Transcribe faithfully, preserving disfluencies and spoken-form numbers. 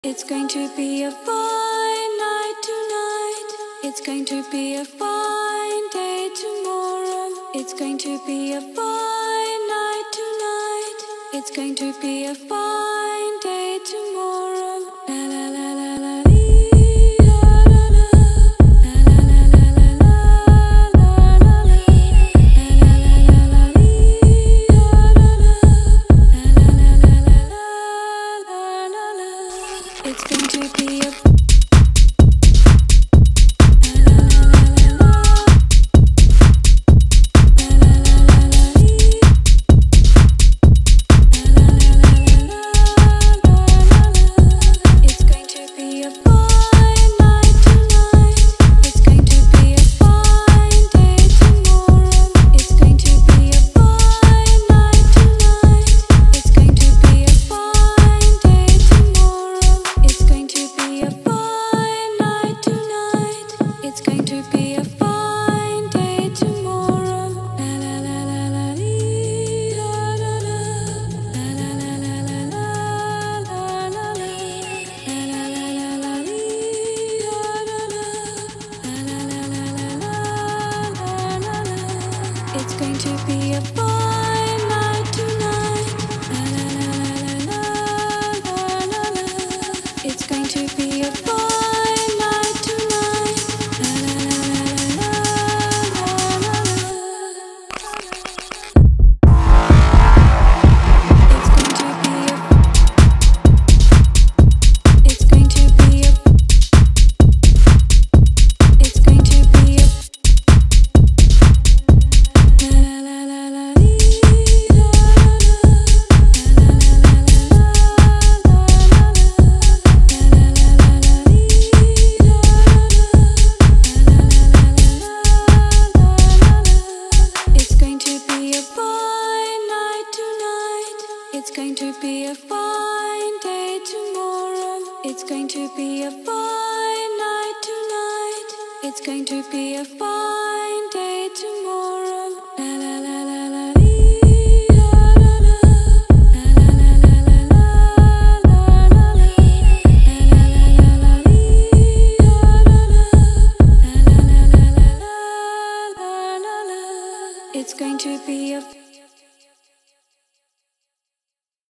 It's going to be a fine night tonight. It's going to be a fine day tomorrow. It's going to be a fine night tonight. It's going to be a fine day tomorrow. La la la la la lee, la la la. La la la la la la la la la. La la la la la lee, la la la. La la la la la la la la. It's going to be a It's going to be a fine night tonight. La la la la la la la la. It's going to be a fine night tonight. La la la la la la la. It's going to be a. It's going to be a. It's going to be a. It's going to be a fine day tomorrow. It's going to be a fine night tonight. It's going to be a fine